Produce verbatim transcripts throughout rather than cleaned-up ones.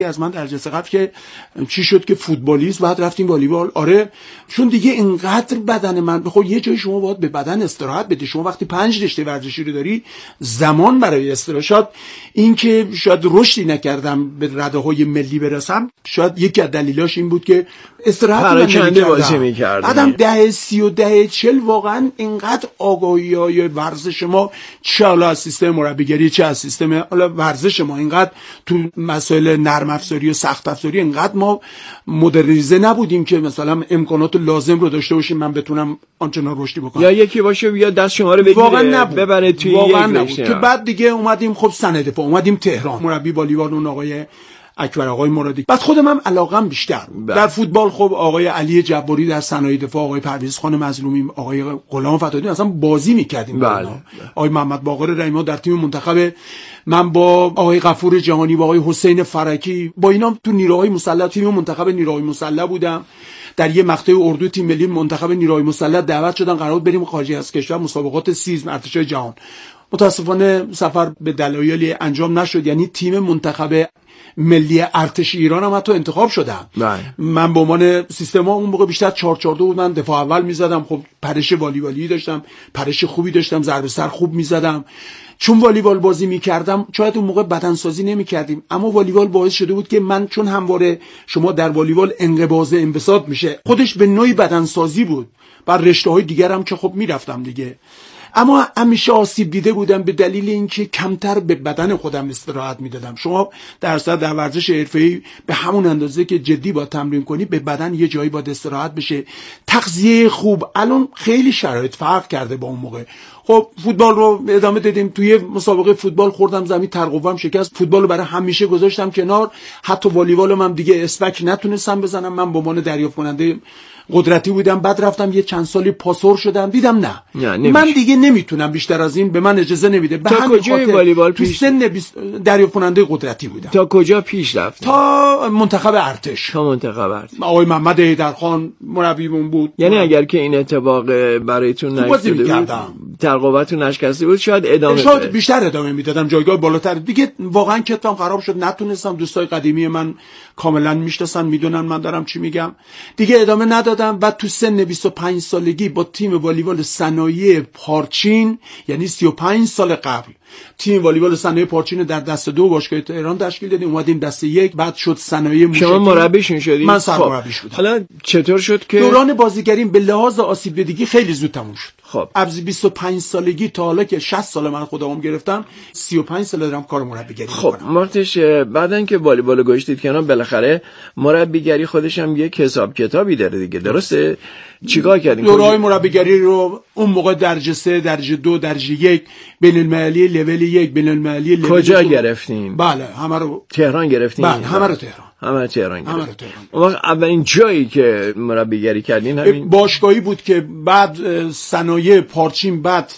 از من در جلسه قبل که چی شد که فوتبالیست بعد رفتیم والیبال. آره چون دیگه اینقدر بدن من بخواد یه جای شما باید به بدن استراحت بده. شما وقتی پنج رشته ورزشی رو داری زمان برای استراحت، شاید این که شاید رشدی نکردم به رده‌های ملی برسم شاید یکی از دلیلاش این بود که استراحت نمی‌کردم. بعدم ده سی و ده چل واقعا اینقدر آگاهی‌های ورزش ما چه حالا از سیستم مربیگری چه از سیستم حالا ورزش ما اینقدر تو مسائل نرم افزاری و سخت افزاری اینقدر ما مدرنیزه نبودیم که مثلا امکانات لازم رو داشته باشیم من بتونم آنچنان رشدی بکنم. یا یکی باشه یا دست شما رو بگیره ببره توی واقعا نبود. که بعد دیگه اومدیم خب سند دفاع اومدیم تهران، مربی والیبال اون آقای اکبر آقای مرادی. بعد خودم هم علاقم بیشتر بله. در فوتبال خب آقای علی جباری در صنایع دفاع، آقای پرویز خان مظلومی، آقای غلام فتاحی اصلا بازی می‌کردیم. بله. آقای محمد باقر رحیمی در تیم منتخب، من با آقای غفور جهانی، با آقای حسین فرکی، با اینا تو نیروهای مسلح تیم منتخب نیروهای مسلح بودم. در یه مقطع اردو تیم ملی منتخب نیروهای مسلح دعوت شدن قرار بریم خارج از کشور مسابقات سیزم ارتش جهان. متاسفانه سفر به دلایلی انجام نشد، یعنی تیم منتخب ملی ارتش ایران هم حتی انتخاب شدم. بله. من به عنوان سیستما اون موقع بیشتر چهار چهار دو بود، من دفاع اول میزدم. خب پرش والیبالی داشتم، پرش خوبی داشتم، ضربه سر خوب میزدم. چون والیبال بازی میکردم شاید اون موقع بدنسازی نمیکردیم، اما والیبال باعث شده بود که من، چون همواره شما در والیبال انقباض انبساط میشه، خودش به نوعی بدنسازی بود. بر رشته‌های دیگر هم که خب میرفتم دیگه، اما همیشه آسیب دیده بودم به دلیل اینکه کمتر به بدن خودم استراحت میدادم. شما در صد در ورزش حرفه‌ای به همون اندازه که جدی با تمرین کنی به بدن یه جایی باید استراحت بشه، تغذیه خوب. الان خیلی شرایط فرق کرده با اون موقع. خب فوتبال رو ادامه دادیم، توی مسابقه فوتبال خوردم زمین، ترقوام شکست، فوتبال رو برای همیشه گذاشتم کنار. حتی والیبال من دیگه اسپک نتونستم بزنم، من به عنوان دریافت کننده قدرتی بودم. بعد رفتم یه چند سالی پاسور شدم، دیدم نه, نه من دیگه نمیتونم بیشتر از این، به من اجازه نمیده. به همین خاطر والیبال تو سن دریافت کننده قدرتی بودم. تا کجا پیش رفت؟ تا منتخب ارتش. تا منتخب ارتش. آقای محمد حیدرخان مربیمون بود. یعنی اگر که این اتفاق برایتون نیفتاده بود، ترقوبتون نشکسته بود، شاید ادامه شاید بده. بیشتر ادامه میدادم، جایگاه بالاتر. دیگه واقعا کتفم خراب شد، نتونستم. دوستای قدیمی من کاملا میشناسن، میدونن من دارم چی میگم. دیگه ادامه ندادم. بعد تو سن بیست و پنج سالگی با تیم والیبال صنایع پارچین، یعنی سی و پنج سال قبل، تیم والیبال صنایع پارچین در دسته دو باشگاه تهران تشکیل دادیم، اومدیم دسته یک. بعد شد صنایع موشکی. شما مربیشون شدید؟ من سرمربیش بودم. حالا چطور شد که دوران بازیگریم به لحاظ آسیب دیدگی خیلی زود تموم شد؟ خب از بیست و پنج سالگی تا حالا که شصت سال من خودم گرفتم، سی و پنج سال دارم کار مربیگری خب میکنم. مرتش بعدن که والیبال گذاشتید کنار، بالاخره مربیگری خودش هم یک حساب کتابی داره دیگه، درسته؟ چیکار کردین؟ دوره‌های مربیگری رو اون موقع درجه سه، درجه دو، درجه یک، بین المللی لول یک، بین المللی لول کجا گرفتین؟ بله همه رو تهران گرفتین؟ بله همه رو تهران. همه تهران گرفتین. همه رو تهران. اون وقت اولین جایی که مربیگری کردین همین باشگاهی بود که بعد صنایع پارچین، بعد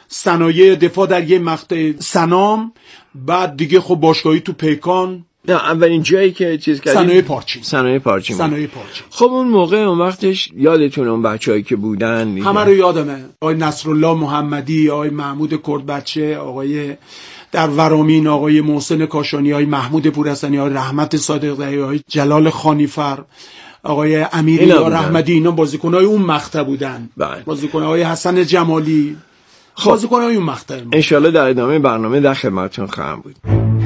صنایع دفاع در یه مقطع سنام، بعد دیگه خب باشگاهی تو پیکان. نه اولین جایی که چیز کردیم صنایع پارچین. صنایع پارچین. صنایع پارچین. خب اون موقع اون وقتش یادتون اون بچه‌ای که بودن؟ همه رو یادمه. آقای نصرالله محمدی، آقای محمود کردبچه، آقای در ورامین آقای محسن کاشانی، آقای محمود پورحسنی، آقای رحمت صادقی، آقای جلال خانیفر، آقای امیری یا رحمتی، اینا بازیکن‌های اون مقطع بودن. بازیکن‌های حسن جمالی، خب. بازیکن‌های اون مقطع. ان شاءالله در ادامه برنامه در خدمتتون خواهم بود.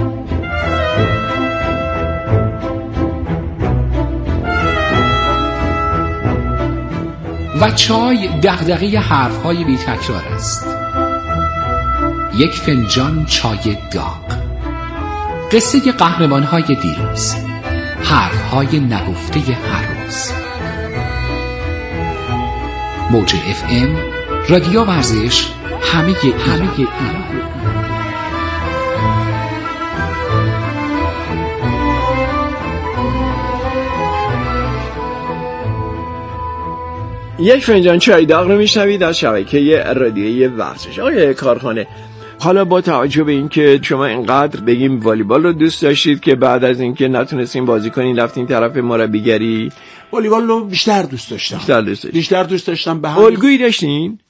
و چای دغدغه حرف‌های بی تکرار است. یک فنجان چای داغ، قصه قهرمان‌های دیروز، حرف‌های نگفته هر روز. موج اف ام، رادیو ورزش، همه همه ایران. یک فنجان چای داغ رو میشنوید از شبکه رادیویی ورزش. آقای کارخانه، حالا با توجه به اینکه شما اینقدر بگیم والیبال رو دوست داشتید که بعد از اینکه نتونستین بازی کنین رفتین طرف مربیگری، والیبال رو بیشتر دوست داشتم. بیشتر دوست داشتم. بیشتر دوست داشتم. به هم الگویی داشتین؟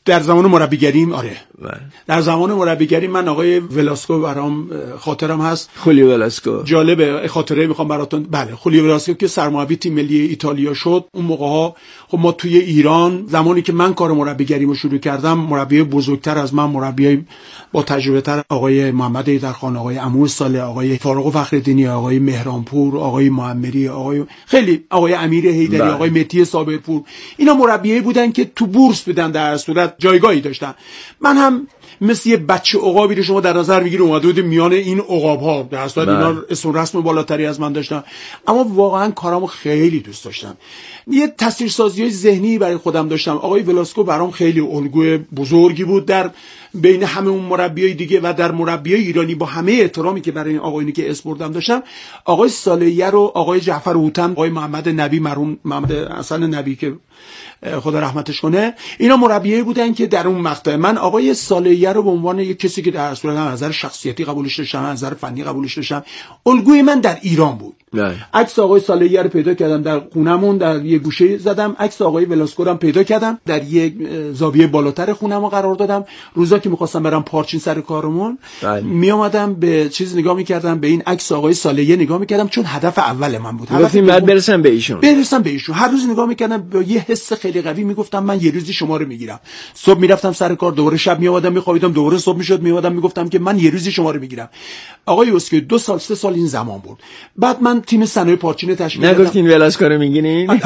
در زمان مربیگریم آره بله. در زمان مربیگری من آقای ولاسکو برام خاطرم هست. خولیو ولاسکو جالبه خاطره میخوام براتون. بله خولیو ولاسکو که سرمربی تیم ملی ایتالیا شد اون موقع ها خب ما توی ایران زمانی که من کار مربیگریمو شروع کردم مربی بزرگتر از من مربی با تجربه تر آقای محمد ایدرخان، آقای عمو صالح، آقای فاروق فخرالدینی، آقای مهرانپور، آقای معمری، آقای خیلی آقای امیر حیدری، بله. آقای مهدی صابرپور، اینا مربیایی بودن که تو بورس بودن در صورت جایگاهی داشتن. من هم مثل یه بچه عقابی رو شما در نظر میگیری اومده بود میان این عقاب ها، در صورت اینا اسم رسم بالاتری از من داشتن، اما واقعا کارامو خیلی دوست داشتم. یه تصویرسازی ذهنی برای خودم داشتم. آقای ولاسکو برام خیلی الگوی بزرگی بود در بین همه اون مربیای دیگه و در مربیای ایرانی. با همه احترامی که برای این آقایونی که اسم بردم داشتم، آقای صالحیه رو، آقای جعفر هوتم، آقای محمد نبی، مرحوم محمد حسن نبی که خدا رحمتش کنه، اینا مربیایی بودن که در اون مقطع من آقای صالحیه رو به عنوان یک کسی که در صورت از نظر شخصیتی قبولش داشتم، از نظر فنی قبولش داشتم، الگوی من در ایران بود. عکس آقای صالحیه رو پیدا کردم در خونمون، در یه گوشه زدم، عکس آقای ولاسکو رو هم پیدا کردم در یک زاویه بالاتر خونمو قرار دادم. روزا که می‌خواستم برم پارچین سر کارمون می اومدم به چیز نگاه می‌کردم، به این عکس آقای صالحیه نگاه می‌کردم، چون هدف اول من بود. گفتم بعد برسم به ایشون. برسم به ایشون. هر روز نگاه می‌کردم با یه حس خیلی قوی میگفتم من یه روزی شما رو میگیرم. صبح میرفتم سر کار، دوباره شب میومدم میخوابیدم، دوباره صبح میشد میومدم میگفتم که من یه روزی شما رو میگیرم. آقای اسکی دو سال سه سال این زمان بود. بعد من تیم صنایع پارچین تشکیل دادم. نگفتین ولاسکو رو میگینین؟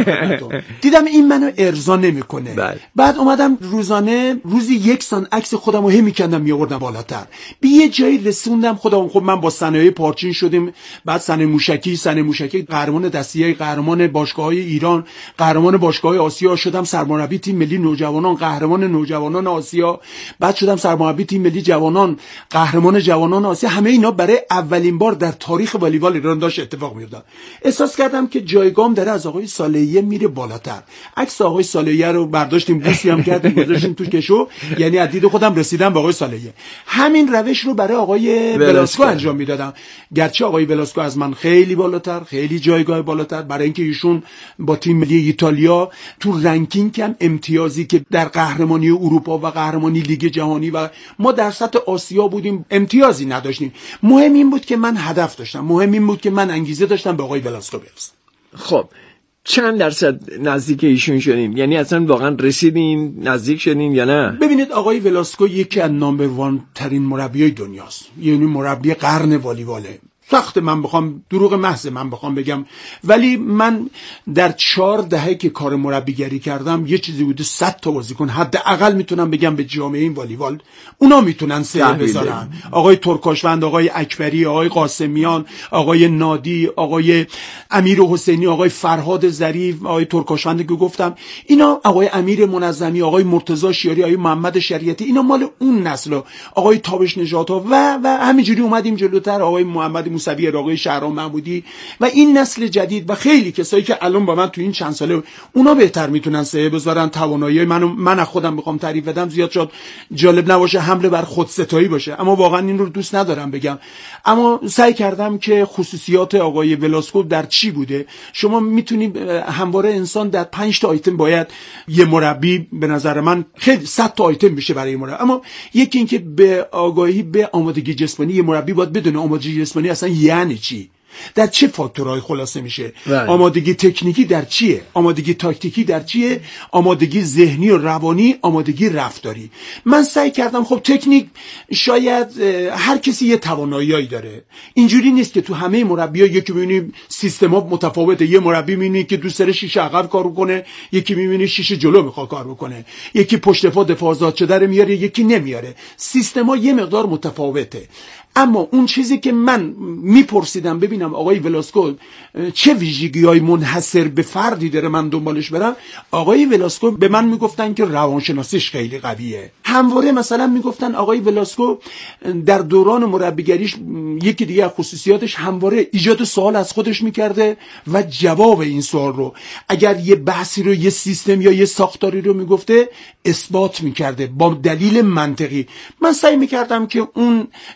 دیدم این منو ارضا نمیکنه. بعد اومدم روزانه روزی یک سان عکس خودم رو هم میکندم میآوردم بالاتر. به یه جایی رسوندم خودم خب من با صنایع پارچین شدیم، بعد صنایع موشکی، صنایع موشکی قهرمان دسیه، قهرمان باشگاه‌های ایران، قهرمان باشگاه آسیا شدم، سرمربی تیم ملی نوجوانان، قهرمان نوجوانان آسیا، بعد شدم سرمربی تیم ملی جوانان، قهرمان جوانان آسیا. همه اینا برای اولین بار در تاریخ والیبال ایران داشت اتفاق میافتاد. احساس کردم که جایگام داره از آقای صالحیه میره بالاتر. عکس آقای صالحیه رو برداشتیم، بوسی هم کردیم، گذاشتیم تو کشو، یعنی از دید خودم رسیدم به آقای صالحیه. همین روش رو برای آقای ولاسکو انجام میدادم. گرچه آقای ولاسکو از من خیلی بالاتر، خیلی جایگاه بالاتر، برای اینکه ایشون با تیم ملی ایتالیا تو رنکینگ هم امتیازی که در قهرمانی اروپا و قهرمانی لیگ جهانی و ما در سطح آسیا بودیم امتیازی نداشتیم. مهم این بود که من هدف داشتم، مهم این بود که من انگیزه داشتم به آقای ولاسکو برسم. خب چند درصد نزدیک ایشون شدین؟ یعنی اصلا واقعا رسیدین، نزدیک شدین یا نه؟ ببینید آقای ولاسکو یکی از نامبر وان ترین مربیای دنیاست، یعنی مربی قرن والیباله. سخت من بخوام دروغ محض من بخوام بگم، ولی من در چهار دهه که کار مربیگری کردم یه چیزی بوده صد تا بازیکن حداقل میتونم بگم به جامعه این والیبال اونا میتونن سه بذارن. آقای ترکاشوند، آقای اکبری، آقای قاسمیان، آقای نادی، آقای امیر حسینی، آقای فرهاد ظریف، آقای ترکاشوند که گفتم، اینا آقای امیر منظمی، آقای مرتضی شیاری، آقای محمد شریعتی، اینا مال اون نسل. آقای تابش نژادها و و همینجوری اومدیم جلوتر، آقای محمد موسوی، آقای شهرام محمودی و این نسل جدید و خیلی کسایی که الان با من تو این چند ساله اونا بهتر میتونن سایه بذارن. توانایی منو من از خودم میخوام تعریف بدم، زیاد شد جالب نباشه، حمله بر خودستایی باشه، اما واقعا این رو دوست ندارم بگم. اما سعی کردم که خصوصیات آقای ولاسکو در چی بوده. شما میتونید همواره انسان در پنج تا آیتم باید یه مربی به نظر من خیلی صد تا آیتم میشه برای مربی، اما یکی این که به آگاهی به آمادگی جسمانی یه مربی باید بدونه آمادگی جسمانی اصلا یعنی چی، در چه فاکتورهای خلاصه میشه. right. آمادگی تکنیکی در چیه، آمادگی تاکتیکی در چیه، آمادگی ذهنی و روانی، آمادگی رفتاری. من سعی کردم خب تکنیک شاید هر کسی یه تواناییایی داره، اینجوری نیست که تو همه مربی‌ها یکی می‌بینی سیستما متفاوته، یه مربی می‌بینی که دوست داره شیشه عقب کار کنه، یکی می‌بینی شیشه جلو می‌خواد کار بکنه، یکی پشت پا دفاع آزاد شده رو میاره، یکی نمیاره. سیستما یه مقدار متفاوته. اما اون چیزی که من میپرسیدم ببینم آقای ولاسکو چه ویژگی‌های منحصر به فردی داره من دنبالش برم، آقای ولاسکو به من میگفتن که روانشناسیش خیلی قویه. همواره مثلا میگفتن آقای ولاسکو در دوران مربیگریش یکی دیگه از خصوصیاتش همواره ایجاد سوال از خودش میکرده و جواب این سوال رو اگر یه بحثی رو، یه سیستم یا یه ساختاری رو میگفته، اثبات میکرده با دلیل منطقی. من سعی میکردم که اون ویژگی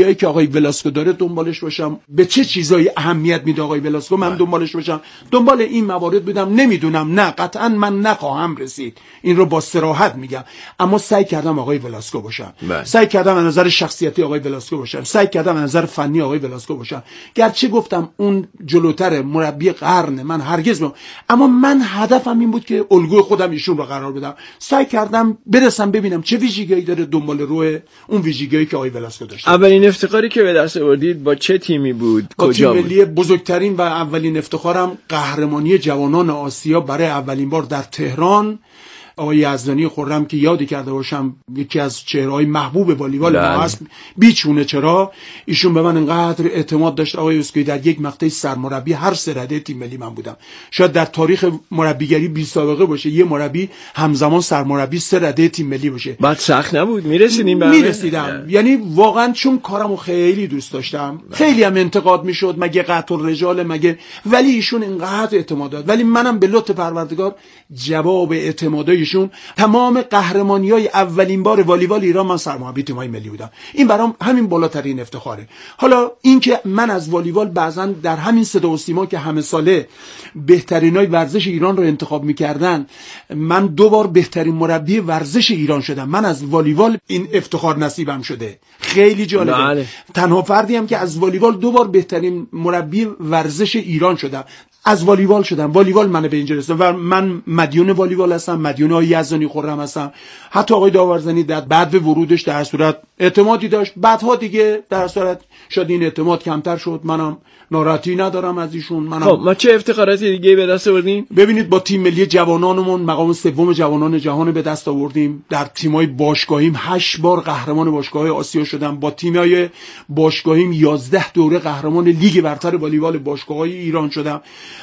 ویژگی‌هایی که آقای ولاسکو داره دنبالش باشم، به چه چیزایی اهمیت میده آقای ولاسکو من دنبالش باشم، دنبال این موارد بودم. نمیدونم، نه قطعا من نخواهم رسید، این رو با صراحت میگم، اما سعی کردم آقای ولاسکو باشم، بله. سعی کردم از نظر شخصیتی آقای ولاسکو باشم، سعی کردم از نظر فنی آقای ولاسکو باشم. گرچه گفتم اون جلوتر مربی قرن، من هرگز بم. اما من هدفم این بود که الگوی خودم ایشون رو قرار بدم. سعی کردم برسم ببینم چه ویژگی‌ای داره دنبال روی اون ویژگی‌ای که آقای ولاسکو داشت. اولین افتخاری که به دست آوردید با چه تیمی بود؟ با کجا تیم بود؟ ملی بزرگترین و اولین افتخارم قهرمانی جوانان آسیا برای اولین بار در تهران. آقای یزدانی خرم که یادی کرده باشم یکی از چهره‌های محبوب والیبال ما هست، بیچونه چرا ایشون به من انقدر اعتماد داشت آقای اسکوئی. در یک مقطع سرمربی هر سه رده تیم ملی من بودم. شاید در تاریخ مربیگری بی سابقه باشه یه مربی همزمان سرمربی سه رده تیم ملی باشه. بعد سخت نبود؟ میرسیدیم به میرسیدم، یعنی واقعا چون کارمو خیلی دوست داشتم. خیلی هم انتقاد میشد، مگه قطع الرجال مگه، ولی ایشون انقدر اعتماد داد، ولی منم به لطف پروردگار جواب اعتمادای ایشون تمام قهرمانی‌های اولین بار والیبال ایران من سرمربی تیم‌های ملی بودم. این برام همین بالاترین افتخاره. حالا اینکه من از والیبال بعضن در همین صدا و سیما که همه ساله بهترینای ورزش ایران رو انتخاب می‌کردن، من دو بار بهترین مربی ورزش ایران شدم. من از والیبال این افتخار نصیبم شده. خیلی جالبه. بله. تنها فردی هم که از والیبال دو بار بهترین مربی ورزش ایران شدم. از والیبال شدم، والیبال منو به اینجا رسوند و من مدیون والیبال هستم، مدیون آقای یزدانی خرم هستم. حتی آقای داورزنی در بعد ورودش در صورت اعتمادی داشت، بعدها دیگه در صورت شاید این اعتماد کمتر شد. منم ناراحتی ندارم از ایشون. منم خب ما چه افتخاراتی دیگه به دست آوردیم؟ ببینید با تیم ملی جوانانمون مقام سوم جوانان جهان به دست آوردیم. در تیم‌های باشگاهیم هشت بار قهرمان باشگاه‌های آسیا شدم. با تیم‌های باشگاهیم یازده دوره قهرمان لیگ برتر والیبال باشگاه‌های ایران شدم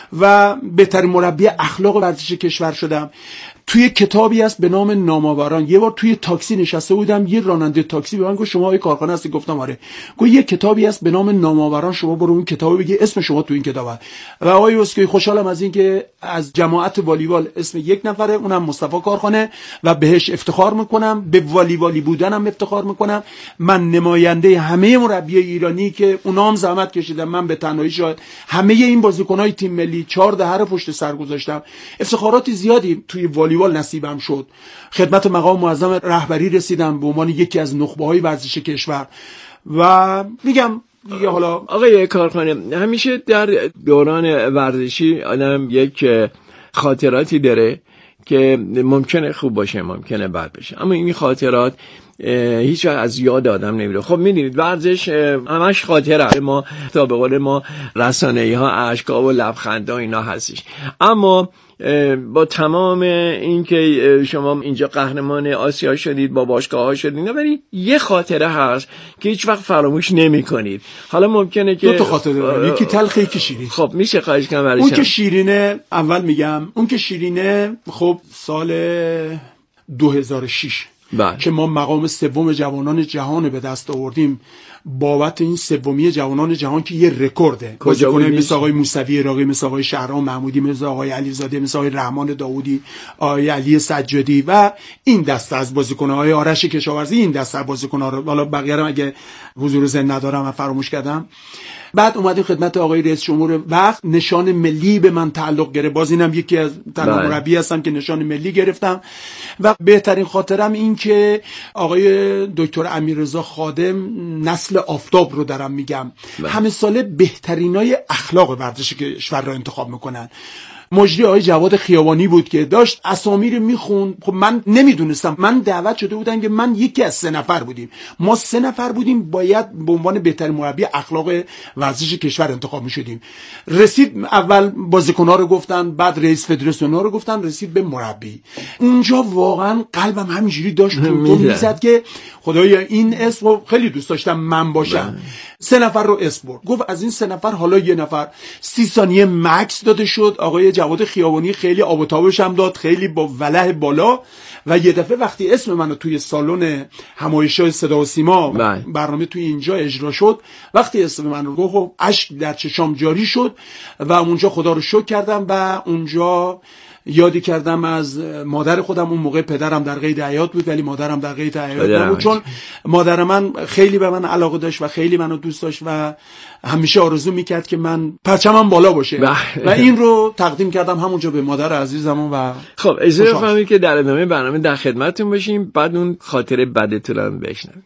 و بهترین مربی اخلاق ورزش کشور شدم. توی کتابی هست به نام نامآوران. یه بار توی تاکسی نشسته بودم، یه راننده تاکسی به من گفت شما آقای کارخانه هستی؟ گفتم آره. گفت یه کتابی هست به نام نامآوران، شما برو اون کتابو بگی اسم شما تو این کتابه. و آقای اسکوئی خوشحالم از این که از جماعت والیبال اسم یک نفره، اونم مصطفی کارخانه، و بهش افتخار میکنم، به والیبالی بودنم افتخار میکنم. من نماینده همه مربی ایرانی که اونام زحمت کشیدن، من به تنهایی شاید همه این بازیکن‌های تیم ملی چهار دهه رو پشت سر گذاشتم. افتخارات زیادی توی والیبال نصیبم شد. خدمت مقام معظم رهبری رسیدم به عنوان یکی از نخبه‌های ورزش کشور و میگم دیگه. حالا آقای کارخانه همیشه در دوران ورزشی آدم یک خاطراتی داره که ممکنه خوب باشه ممکنه بد بشه، اما این خاطرات هیچ وقت از یاد آدم نمیره. خب میدونید ورزش همش خاطره، ما تا به قول ما رسانه‌ای ها اشکا و لبخندا اینا هستش، اما با تمام این که شما اینجا قهرمان آسیا شدید، با باشگاه ها شدید، ولی یه خاطره هست که هیچ وقت فراموش نمی کنید. حالا ممکنه که دو تا خاطره دارم، یکی تلخ یکی شیرین. خب میشه خواهش کنم برای اون که شیرینه اول میگم، اون که شیرینه خب سال دو هزار و شش بله. که ما مقام سوم جوانان جهان به دست آوردیم. بابت این سومی جوانان جهان که یه رکورده، بازیکن‌های مثل آقای موسوی عراقی، مثل آقای شهرام محمودی، مثل آقای علیزاده، مثل آقای رحمان داوودی، آقای علی سجادی و این دسته از بازیکن‌های آرش کشاورزی، این دسته از بازیکن‌ها رو حالا بقیه رو اگه حضور ذهن ندارم من فراموش کردم. بعد اومدیم خدمت آقای رئیس جمهور وقت، نشان ملی به من تعلق گرفت. باز اینم یکی از تنها مربی هستم که نشان ملی گرفتم و بهترین خاطرم این که آقای دکتر امیررضا خادم، نسل آفتاب رو دارم میگم، همه ساله بهترینای اخلاق ورزش کشور رو انتخاب میکنن. مجری آقای جواد خیابانی بود که داشت اسامی رو میخوند. خب من نمیدونستم، من دعوت شده بودم که من یکی از سه نفر بودیم، ما سه نفر بودیم باید به عنوان بهترین مربی اخلاق ورزش کشور انتخاب میشدیم. رسید اول بازیکن‌ها رو گفتن، بعد رئیس فدراسیون ها رو گفتن، رسید به مربی. اونجا واقعا قلبم همینجوری داشت تو میزد که خدایا این اسم رو خیلی دوست داشتم من باشم. سه نفر رو اسم برد، گفت از این سه نفر حالا یه نفر. سی ثانیه مکس داده شد. آقای جواد خیابانی خیلی آب و تابش هم داد، خیلی با ولع بالا، و یه دفعه وقتی اسم منو توی سالن همایش‌های صدا و سیما برنامه توی اینجا اجرا شد، وقتی اسم من رو گفت اشک در چشام جاری شد و اونجا خدا رو شکر کردم و اونجا یادی کردم از مادر خودم. اون موقع پدرم در قید حیات بود ولی مادرم در قید حیات نبود، چون مادر من خیلی به من علاقه داشت و خیلی منو دوست داشت و همیشه آرزو میکرد که من پرچمم بالا باشه و این رو تقدیم کردم همونجا به مادر عزیزم. و خب اجازه بفرمایید که در ادامه برنامه در خدمتتون باشیم، بعد اون خاطره بدتون رو بشنویم.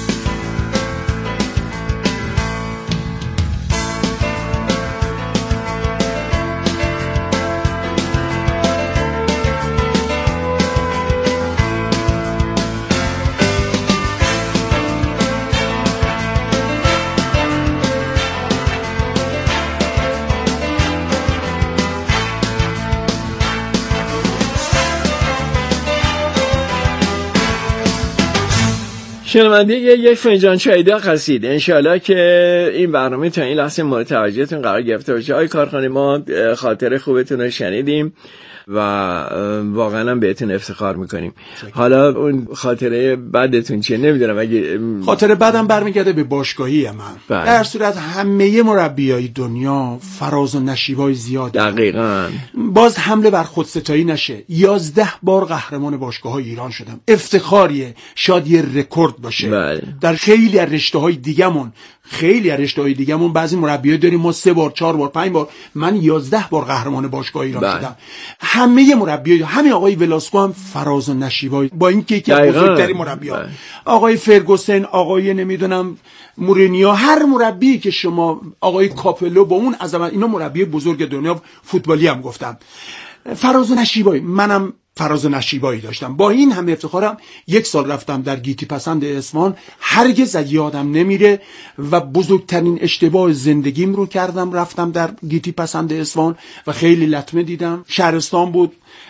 شنونده یک فنجان چای داغ هستید. انشالله که این برنامه تا این لحظه مورد توجهتون قرار گرفته باشه. آقای کارخانی، ما خاطره خوبتون رو شنیدیم و واقعا هم بهتون افتخار میکنیم. حالا اون خاطره بدتون چیه؟ نمیدونم. اگه خاطره بدم برمیگرده به باشگاهی من. بله. در صورت همه مربیای دنیا فراز و نشیبای زیاده. دقیقاً. باز حمله بر خودستایی نشه. یازده بار قهرمان باشگاه‌های ایران شدم. افتخاریه، شاید یه رکورد باشه. بله. در خیلی از رشته‌های دیگه‌مون خیلی از رشته‌های دیگه‌مون بعضی مربیای داریم ما سه بار، چهار بار، پنج بار، من یازده بار قهرمان باشگاه ایران بله. شدم. همه مربیای همین آقای ولاسکو هم فراز و نشیبای، با اینکه یکی از بزرگترین مربی‌ها بله. آقای فرگوسن، آقای نمیدونم مورینیو، هر مربی که شما، آقای کاپلو با اون عظمت، اینا مربی بزرگ دنیا فوتبالی هم گفتم. فراز و نشیبای، منم فراز و نشیبایی داشتم. با این همه افتخارم یک سال رفتم در گیتی پسند اصفهان، هرگز از یادم نمیره و بزرگترین اشتباه زندگیم رو کردم. رفتم در گیتی پسند اصفهان و خیلی لطمه دیدم. شهرستان بود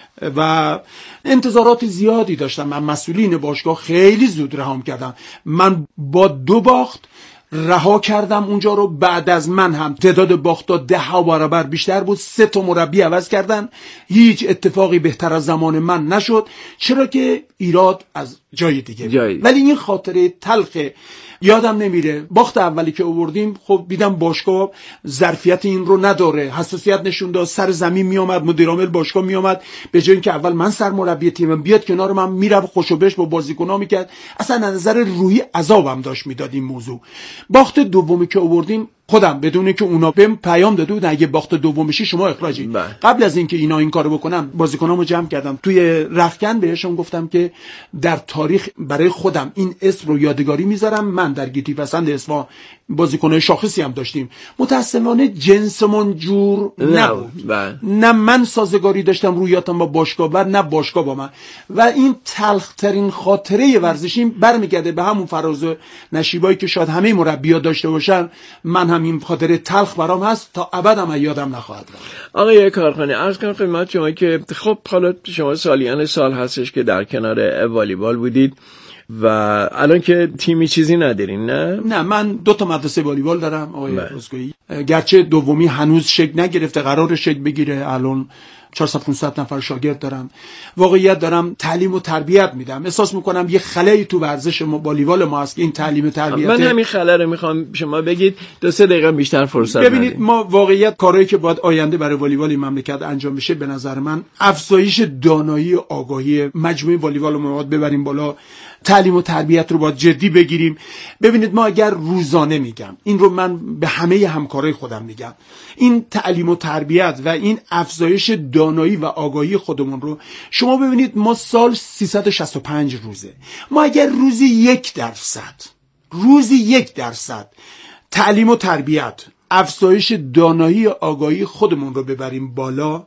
و انتظارات زیادی داشتم. من مسئولین باشگاه خیلی زود رهام کردم. من با دو باخت رها کردم اونجا رو. بعد از من هم تعداد باخت‌ها ده ها برابر بیشتر بود. سه تا مربی عوض کردن، هیچ اتفاقی بهتر از زمان من نشد، چرا که ایراد از جای دیگه جای. ولی این خاطره تلخه یادم نمیره. باخت اولی که آوردیم، خب دیدم باشگاه ظرفیت این رو نداره، حساسیت نشون داد، سر زمین می اومد، مدیر عامل باشگاه می اومد، به جای اینکه اول من سرمربی تیمم بیاد کنار من، میرفت خوشو بش با بازیکن‌ها میکرد. اصلا از نظر روحی عذابم داشت میداد این موضوع. باخت دومی که آوردیم، خودم بدون که اونا بهم پیام داده بودن اگه باخت دوم بشی شما اخراجی. قبل از اینکه اینا این کارو بکنم، بازیکنامو جمع کردم توی رختکن، بهشون گفتم که در تاریخ برای خودم این اسم رو یادگاری میذارم. من در گیتی پسند اصفهان بازیکنای شاخصی هم داشتیم، متأسفانه جنسمون جور نبود. نه من سازگاری داشتم رویاتم با باشگاه و نه باشگاه با من. و این تلخ ترین خاطره ورزشیم برمیگرده به همون فراز و نشیبایی که شاید همه مربی‌ها داشته باشن. من همین خاطره تلخ برام هست، تا ابدم یادم نخواهد رفت. آقای کارخانی، عرض کنم خدمت شما که خب حالا شما سالیان سال هستش که در کنار والیبال بودید و الان که تیمی چیزی ندارین؟ نه نه، من دو تا مدرسه والیبال دارم آقای رزگویی، گرچه دومی هنوز شکل نگرفته، قرار شکل بگیره. الان چهارصد پانصد نفر شاگرد دارم. واقعیت دارم تعلیم و تربیت میدم. احساس میکنم یه خلایی تو ورزش ما والیبال ما هست که این تعلیم و تربیت. من همین خلا رو میخوام شما بگید، دو سه دقیقه بیشتر فرصت بدید. ببینید، ما واقعیت کارهایی که باید آینده برای والیبال این مملکت انجام بشه، به نظر من افزایش دانایی و آگاهی مجموعه والیبال رو باید ببریم بالا. تعلیم و تربیت رو باید جدی بگیریم. ببینید، ما اگر روزانه، میگم این رو من به همه همکارای خودم میگم، این تعلیم و تربیت و این افزایش دانایی و آگاهی خودمون رو، شما ببینید ما سال سیصد و شصت و پنج روزه، ما اگر روزی یک درصد روزی یک درصد تعلیم و تربیت، افزایش دانایی و آگاهی خودمون رو ببریم بالا،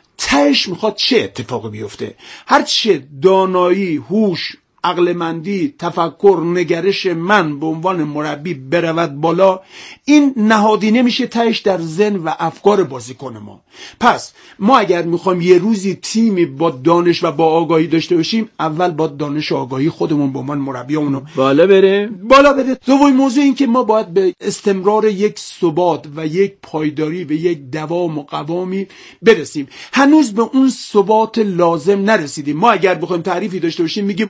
تهش میخواد چه اتفاقی بیفته؟ هر چه دانایی، هوش، عقلمندی، تفکر، نگرش من به عنوان مربی برود بالا، این نهادینه میشه تهش در ذهن و افکار بازیکن ما. پس ما اگر میخوایم یه روزی تیمی با دانش و با آگاهی داشته باشیم، اول با دانش و آگاهی خودمون به عنوان مربیامونو بالا بره بالا بره. دومین موضوع این که ما باید به استمرار یک ثبات و یک پایداری به یک دوام و قوامی برسیم. هنوز به اون ثبات لازم نرسیدیم. ما اگر بخوایم تعریفی داشته باشیم میگیم ضعیف،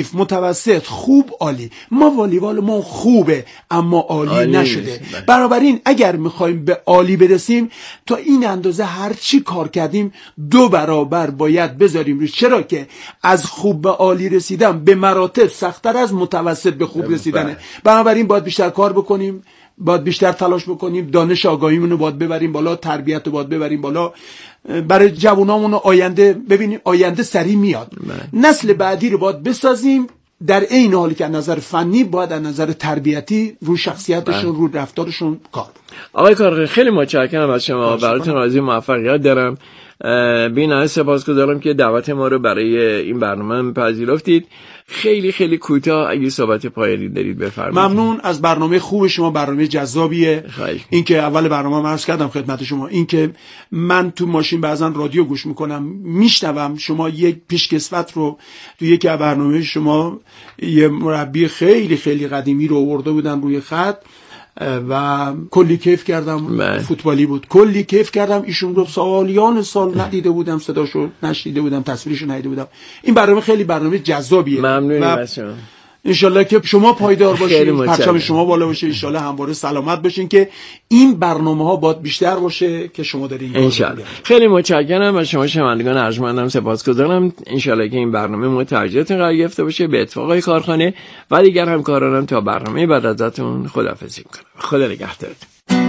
ضعیف، متوسط، خوب، عالی. ما والیبال ما خوبه اما عالی, عالی نشده. بنابراین اگر میخوایم به عالی برسیم تا این اندازه هر چی کار کردیم دو برابر باید بذاریم روش، چرا که از خوب به عالی رسیدن به مراتب سخت‌تر از متوسط به خوب رسیدنه. بنابراین باید بیشتر کار بکنیم، باید بیشتر تلاش بکنیم، دانش آگاهیمون رو باید ببریم بالا، تربیت رو باید ببریم بالا، برای جوانامون آینده ببینیم آینده سریع میاد. من. نسل بعدی رو باید بسازیم، در این حالی که از نظر فنی باید از نظر تربیتی رو شخصیتشون، رو رفتارشون کار بکنیم. آقای کارخان خیلی متشکرم از شما، براتون آرزوی موفقیت دارم. بی‌نهایت سپاسگزارم که دعوت ما رو برای این برنامه پذیرفتید. خیلی خیلی کوتاه اگه صحبت پایانی دارید بفرمایید. ممنون از برنامه خوب شما، برنامه جذابیه. این که اول برنامه عرض کردم خدمت شما، این که من تو ماشین بعضا رادیو گوش میکنم میشنوم شما یک پیشکسوت رو تو یکی از برنامه شما یه مربی خیلی خیلی قدیمی رو آورده بودن روی خط و کلی کیف کردم. من. فوتبالی بود، کلی کیف کردم. ایشون رو سالیان سال ندیده بودم، صداشو نشنیده بودم، تصویرشو ندیده بودم. این برنامه خیلی برنامه جذابیه. ممنونیم از شما. انشالله که شما پایدار باشید، پرچم شما بالا باشه، انشالله همواره سلامت باشین که این برنامه ها باید بیشتر باشه که شما دارین. انشالله. خیلی متشکرم از شما شنوندگان ارجمندم، سپاسگزارم. انشالله که این برنامه مورد توجهتون قرار گرفته باشه. به اتفاقای کارخانه و دیگر همکارانم تا برنامه بعد ازتون خداحافظی می‌کنم. خدا نگهدارتون.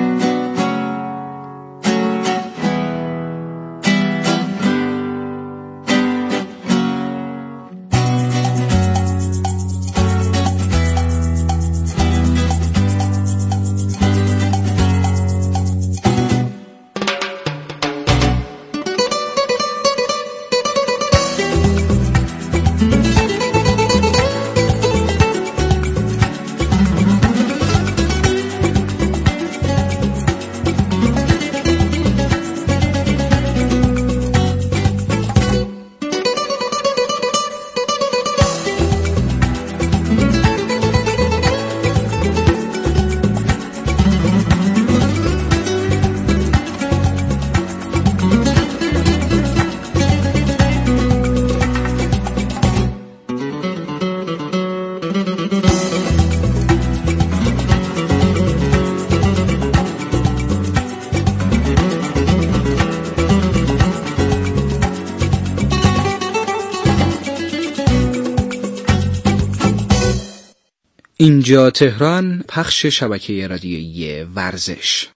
اینجا تهران، پخش شبکه رادیویی ورزش.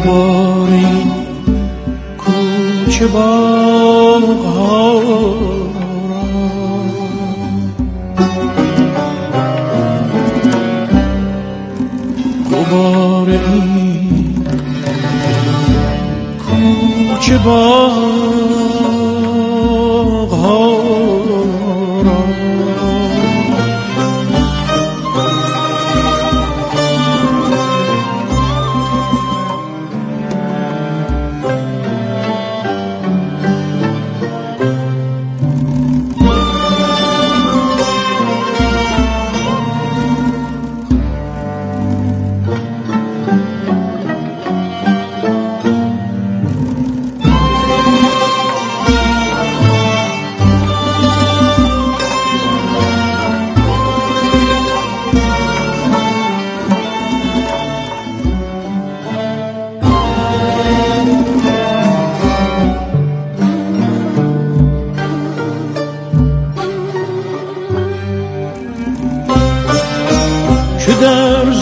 غبار این کوچه باغ‌ها را، غبار این کوچه باغ‌ها را. در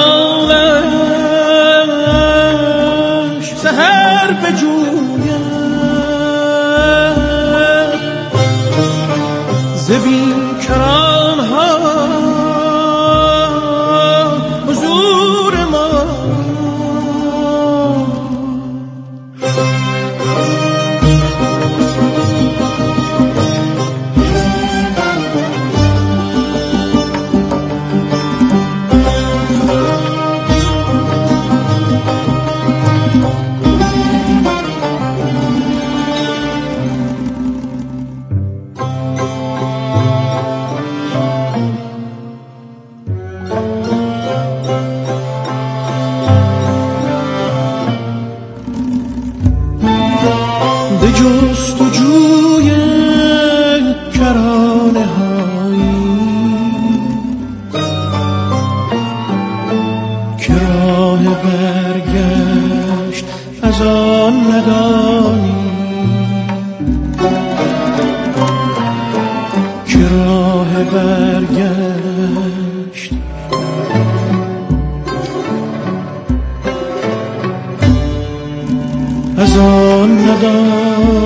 زلالش سحر بجوید ز بیکران‌ها حضور ما. به جستجوی کرانه هایی که راه برگشت از آن ندانی، که راه برگشت از آن ندانی.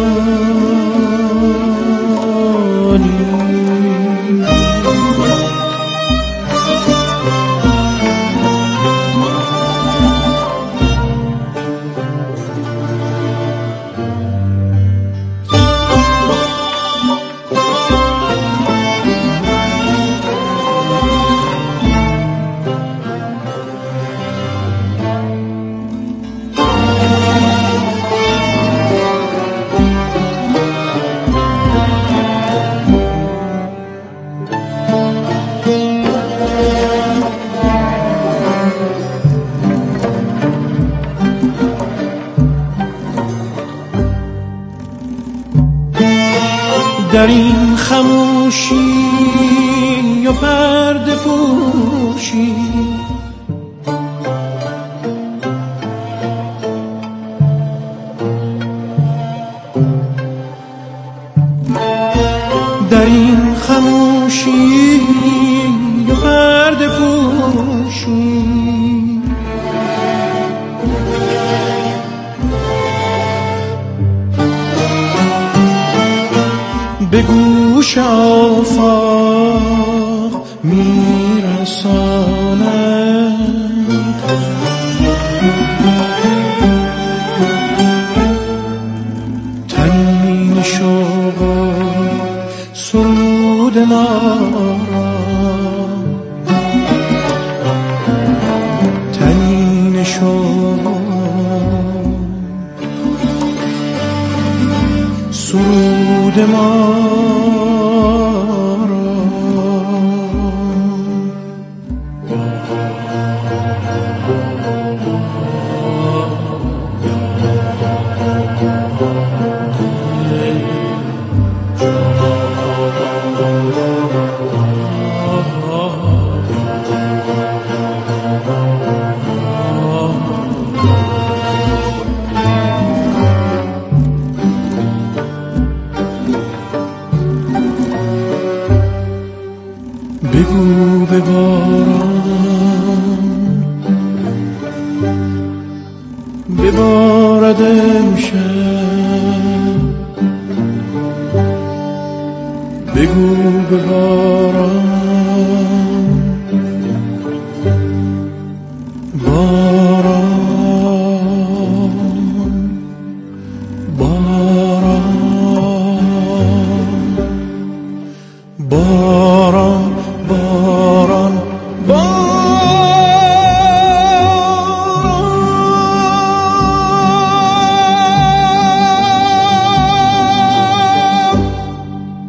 در این خموشی و پرده پوشی در این خموشی و پرده پوشی به گوش آفاق میرسانند تنین شوق و سرود ما را، تنین شوق سرود ما بگو به باران ببارد امشب، بگو ببارم باران باران باران